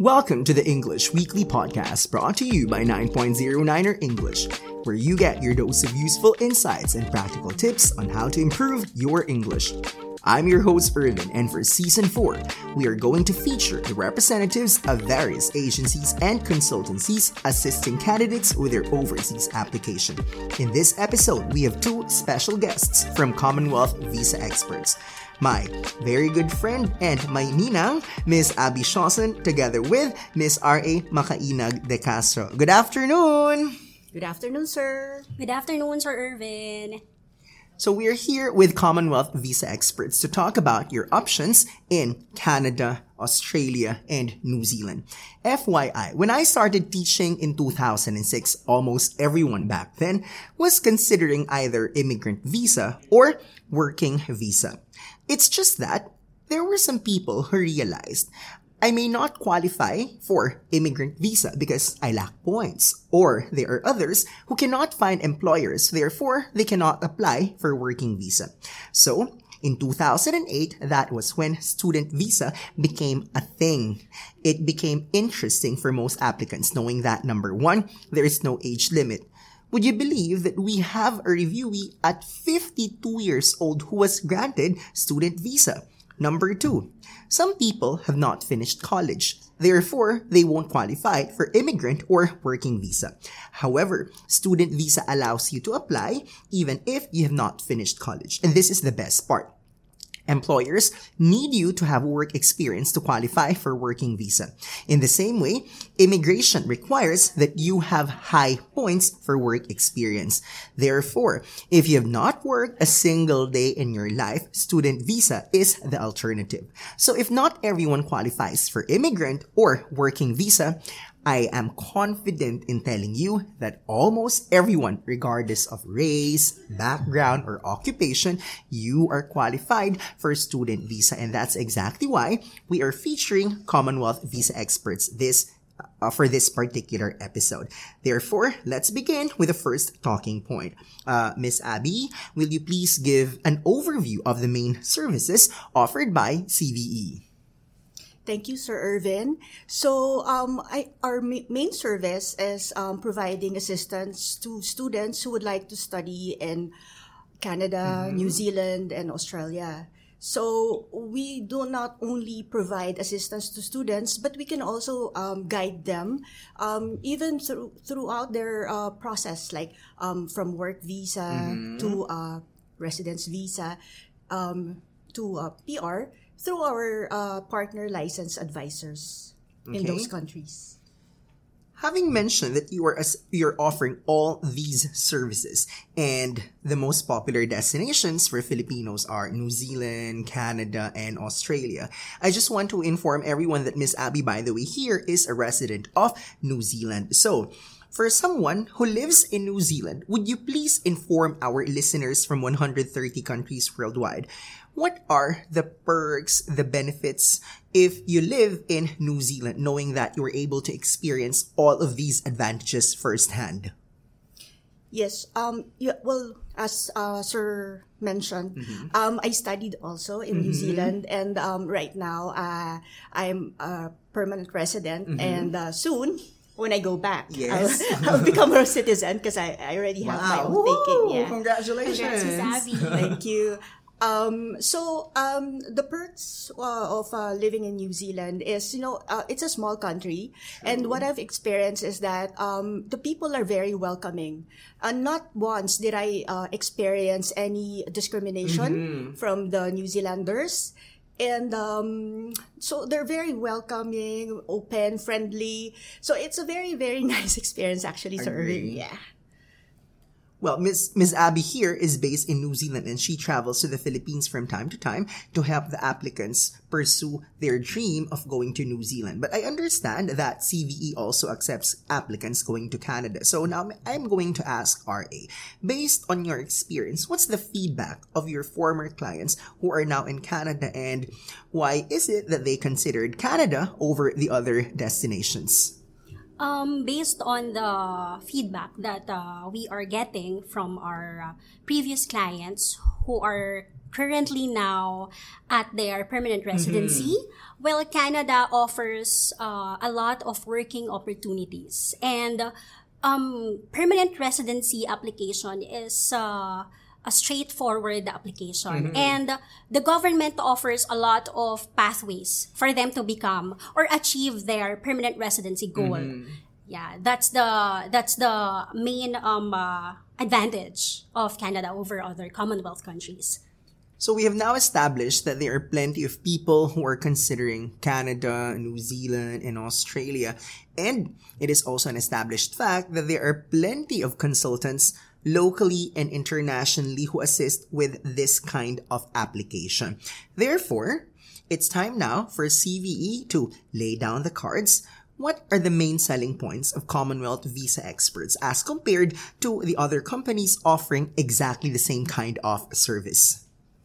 Welcome to the English Weekly Podcast brought to you by 9.09er English, where you get your dose of useful insights and practical tips on how to improve your English. I'm your host, Irvin, and for Season 4, we are going to feature the representatives of various agencies and consultancies assisting candidates with their overseas application. In this episode, we have two special guests from Commonwealth Visa Experts. My very good friend and my ninang, Ms. Abby Shawson, together with Ms. R.A. Makainag de Castro. Good afternoon! Good afternoon, sir. Good afternoon, Sir Irvin. So we're here with Commonwealth Visa Experts to talk about your options in Canada, Australia, and New Zealand. FYI, when I started teaching in 2006, almost everyone back then was considering either immigrant visa or working visa. It's just that there were some people who realized I may not qualify for immigrant visa because I lack points, or there are others who cannot find employers, therefore they cannot apply for working visa. So, in 2008, that was when student visa became a thing. It became interesting for most applicants knowing that number one, there is no age limit. Would you believe that we have a reviewee at 52 years old who was granted student visa? Number two, some people have not finished college. Therefore, they won't qualify for immigrant or working visa. However, student visa allows you to apply even if you have not finished college. And this is the best part. Employers need you to have work experience to qualify for working visa. In the same way, immigration requires that you have high points for work experience. Therefore, if you have not worked a single day in your life, student visa is the alternative. So if not everyone qualifies for immigrant or working visa, I am confident in telling you that almost everyone, regardless of race, background, or occupation, you are qualified for student visa. And that's exactly why we are featuring Commonwealth Visa Experts for this particular episode. Therefore, let's begin with the first talking point. Miss Abby, will you please give an overview of the main services offered by CVE? Thank you, Sir Irvin. So, our main service is providing assistance to students who would like to study in Canada, New Zealand, and Australia. So, we do not only provide assistance to students, but we can also guide them even throughout their process, like from work visa to residence visa to PR, through our partner license advisors in those countries. Having mentioned that you're offering all these services, and the most popular destinations for Filipinos are New Zealand, Canada, and Australia, I just want to inform everyone that Miss Abby, by the way, here is a resident of New Zealand. So, for someone who lives in New Zealand, would you please inform our listeners from 130 countries worldwide, what are the perks, the benefits if you live in New Zealand, knowing that you're able to experience all of these advantages firsthand? Yes. As Sir mentioned, I studied also in New Zealand, and right now I'm a permanent resident, and soon, when I go back, yes, I'll become a citizen because I already have my own ticket. Yeah. Congratulations. Congrats, Miss Abby. Thank you. The perks of living in New Zealand is, it's a small country. And what I've experienced is that the people are very welcoming. Not once did I experience any discrimination from the New Zealanders. And so they're very welcoming, open, friendly. So it's a very, very nice experience, actually, sir. Yeah. Well, Miss Abby here is based in New Zealand, and she travels to the Philippines from time to time to help the applicants pursue their dream of going to New Zealand. But I understand that CVE also accepts applicants going to Canada. So now I'm going to ask RA, based on your experience, what's the feedback of your former clients who are now in Canada, and why is it that they considered Canada over the other destinations? Based on the feedback that we are getting from our previous clients who are currently now at their permanent residency, well, Canada offers a lot of working opportunities. And permanent residency application is a straightforward application. And the government offers a lot of pathways for them to become or achieve their permanent residency goal. Yeah, that's the main advantage of Canada over other Commonwealth countries. So we have now established that there are plenty of people who are considering Canada, New Zealand, and Australia. And it is also an established fact that there are plenty of consultants locally and internationally who assist with this kind of application. Therefore, it's time now for CVE to lay down the cards. What are the main selling points of Commonwealth Visa Experts as compared to the other companies offering exactly the same kind of service?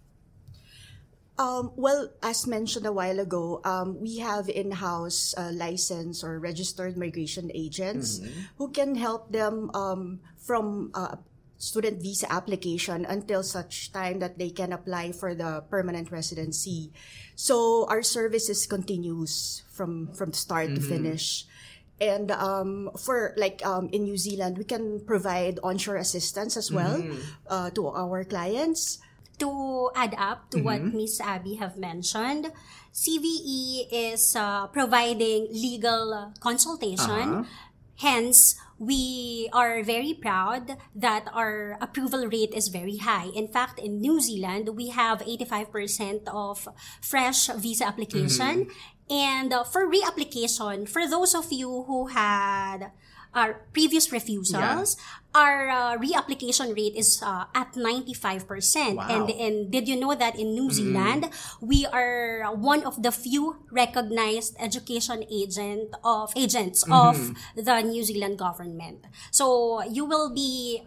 Well, as mentioned a while ago, we have in-house licensed or registered migration agents who can help them from student visa application until such time that they can apply for the permanent residency. So our services continues from start to finish. And in New Zealand, we can provide onshore assistance as well to our clients. To add up to what Miss Abby have mentioned, CVE is providing legal consultation. Hence, we are very proud that our approval rate is very high. In fact, in New Zealand, we have 85% of fresh visa application. And for reapplication, for those of you who had our previous refusals, our reapplication rate is at 95%. Wow. And did you know that in New Zealand, we are one of the few recognized education agents of the New Zealand government. So you will be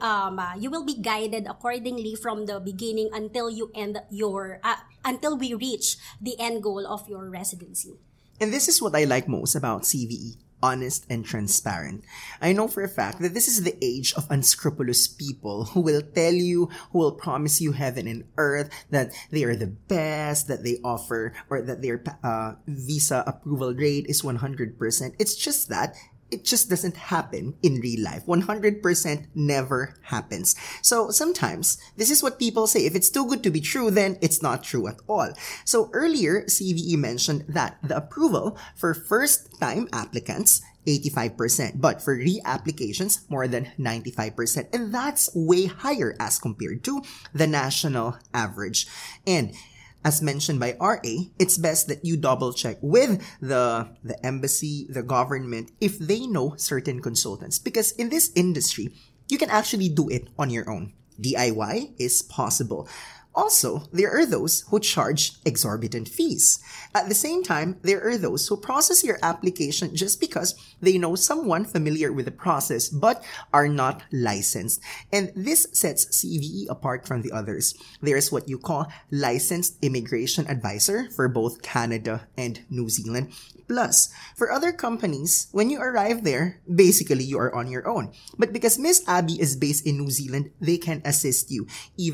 guided accordingly from the beginning until you end your until we reach the end goal of your residency. And this is what I like most about CVE. Honest and transparent. I know for a fact that this is the age of unscrupulous people who will tell you, who will promise you heaven and earth, that they are the best, that they offer, or that their visa approval rate is 100%. It's just that it just doesn't happen in real life. 100% never happens. So sometimes, this is what people say. If it's too good to be true, then it's not true at all. So earlier, CVE mentioned that the approval for first-time applicants 85%, but for reapplications, more than 95%. And that's way higher as compared to the national average. And as mentioned by RA, it's best that you double check with the embassy, the government, if they know certain consultants. Because in this industry, you can actually do it on your own. DIY is possible. Also, there are those who charge exorbitant fees. At the same time, there are those who process your application just because they know someone familiar with the process but are not licensed. And this sets CVE apart from the others. There's what you call licensed immigration advisor for both Canada and New Zealand. Plus, for other companies, when you arrive there, basically you are on your own. But because Miss Abby is based in New Zealand, they can assist you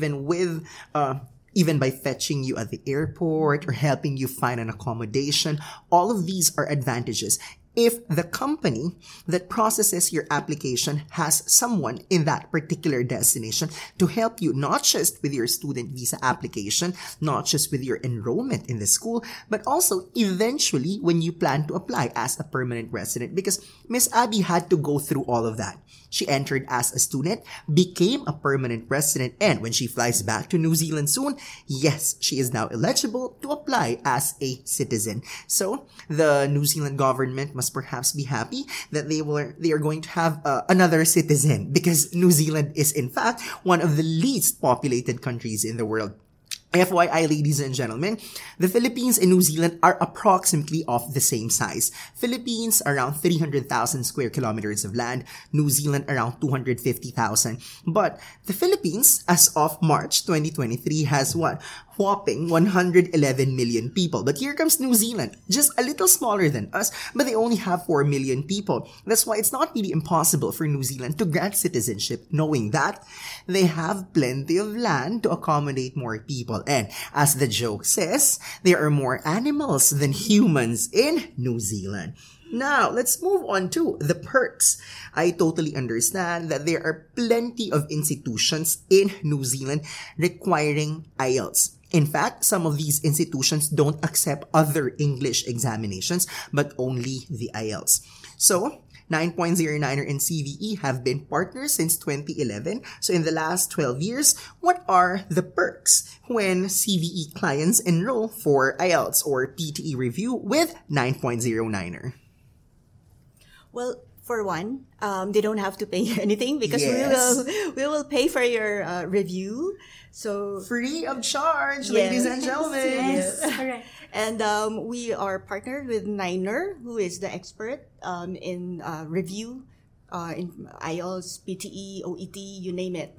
even by fetching you at the airport or helping you find an accommodation. All of these are advantages if the company that processes your application has someone in that particular destination to help you, not just with your student visa application, not just with your enrollment in the school, but also eventually when you plan to apply as a permanent resident. Because Miss Abby had to go through all of that. She entered as a student, became a permanent resident, and when she flies back to New Zealand soon, yes, she is now eligible to apply as a citizen. So the New Zealand government must perhaps be happy that they are going to have another citizen, because New Zealand is in fact one of the least populated countries in the world. FYI, ladies and gentlemen, the Philippines and New Zealand are approximately of the same size. Philippines, around 300,000 square kilometers of land. New Zealand, around 250,000. But the Philippines, as of March 2023, has whopping 111 million people. But here comes New Zealand, just a little smaller than us, but they only have 4 million people. That's why it's not really impossible for New Zealand to grant citizenship, knowing that they have plenty of land to accommodate more people. And as the joke says, there are more animals than humans in New Zealand. Now, let's move on to the perks. I totally understand that there are plenty of institutions in New Zealand requiring IELTS. In fact, some of these institutions don't accept other English examinations, but only the IELTS. So, 9.09er and CVE have been partners since 2011. So in the last 12 years, what are the perks when CVE clients enroll for IELTS or PTE review with 9.09er? Well, for one, they don't have to pay anything because Yes. we will pay for your review. So Free of charge, Yes. ladies and gentlemen. Yes, correct. and we are partnered with Niner, who is the expert in review in IELTS, PTE, OET, you name it.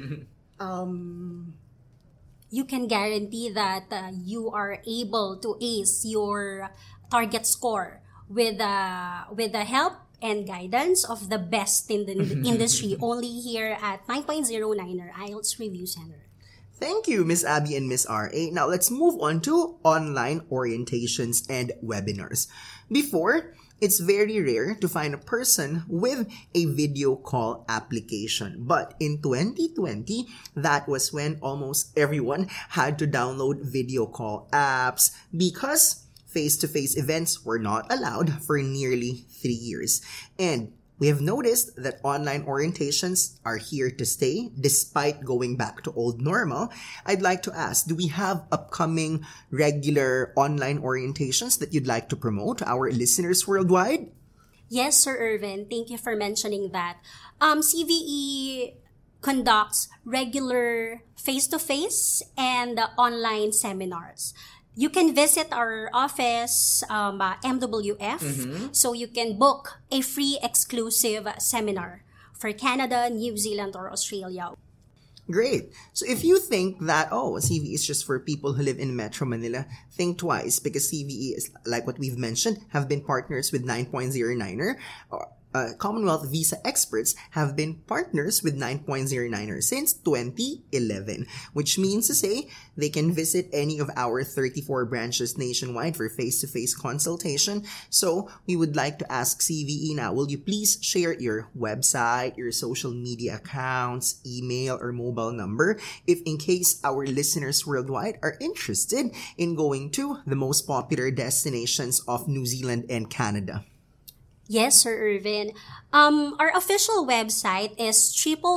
You can guarantee that you are able to ace your target score with the help and guidance of the best in the industry, only here at 9.09er IELTS Review Center. Thank you, Miss Abby and Miss R.A. Now let's move on to online orientations and webinars. Before, it's very rare to find a person with a video call application. But in 2020, that was when almost everyone had to download video call apps because face-to-face events were not allowed for nearly 3 years. And we have noticed that online orientations are here to stay despite going back to old normal. I'd like to ask, do we have upcoming regular online orientations that you'd like to promote to our listeners worldwide? Yes, Sir Irvin, thank you for mentioning that. CVE conducts regular face-to-face and online seminars. You can visit our office, MWF, so you can book a free exclusive seminar for Canada, New Zealand, or Australia. Great. So if you think that, CVE is just for people who live in Metro Manila, think twice because CVE is, like what we've mentioned, have been partners with 9.09er. Commonwealth Visa Experts have been partners with 9.09er since 2011, which means to say they can visit any of our 34 branches nationwide for face-to-face consultation. So we would like to ask CVE now, will you please share your website, your social media accounts, email, or mobile number if in case our listeners worldwide are interested in going to the most popular destinations of New Zealand and Canada? Yes, Sir Irvin. Our official website is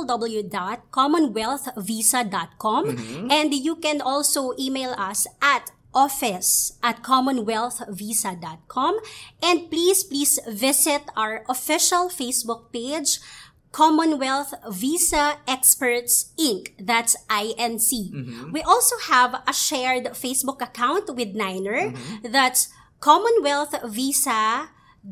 www.commonwealthvisa.com, and you can also email us at office@commonwealthvisa.com, and please visit our official Facebook page, Commonwealth Visa Experts Inc. That's INC. We also have a shared Facebook account with Niner. That's Commonwealth Visa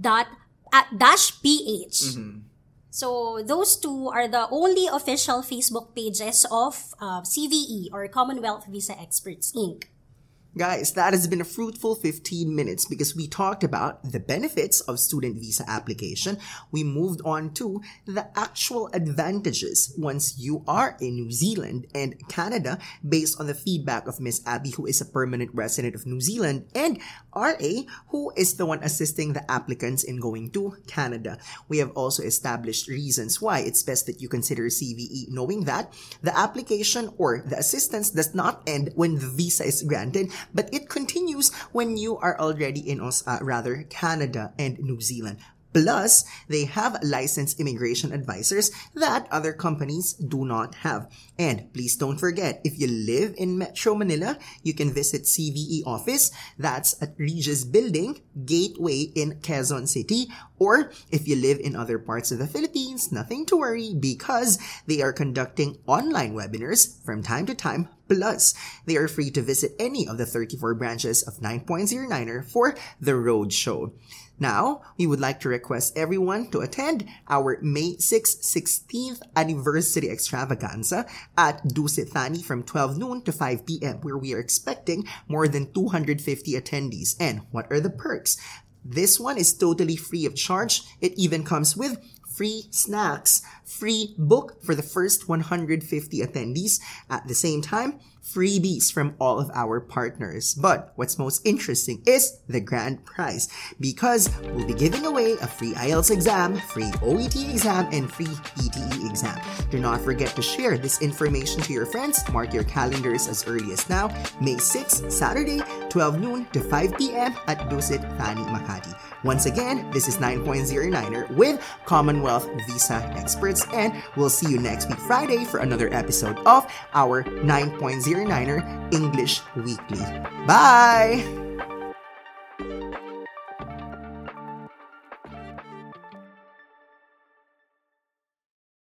-PH. So those two are the only official Facebook pages of CVE or Commonwealth Visa Experts Inc. Guys, that has been a fruitful 15 minutes because we talked about the benefits of student visa application. We moved on to the actual advantages once you are in New Zealand and Canada based on the feedback of Miss Abby, who is a permanent resident of New Zealand, and RA, who is the one assisting the applicants in going to Canada. We have also established reasons why it's best that you consider CVE, knowing that the application or the assistance does not end when the visa is granted, but it continues when you are already in Canada and New Zealand. Plus, they have licensed immigration advisors that other companies do not have. And please don't forget, if you live in Metro Manila, you can visit CVE office. That's at Regis Building, Gateway in Quezon City. Or if you live in other parts of the Philippines, nothing to worry because they are conducting online webinars from time to time. Plus, they are free to visit any of the 34 branches of 9.09er for the road show. Now, we would like to request everyone to attend our May 6th, 16th anniversary extravaganza at Dusit Thani from 12 noon to 5 p.m. where we are expecting more than 250 attendees. And what are the perks? This one is totally free of charge. It even comes with free snacks, free book for the first 150 attendees. At the same time, freebies from all of our partners. But what's most interesting is the grand prize, because we'll be giving away a free IELTS exam, free OET exam, and free PTE exam. Do not forget to share this information to your friends. Mark your calendars as early as now, May 6th, Saturday, 12 noon to 5 p.m. at Dusit Thani, Makati. Once again, this is 9.09er with Commonwealth Visa Experts, and we'll see you next week Friday for another episode of our 9.09er English Weekly. Bye!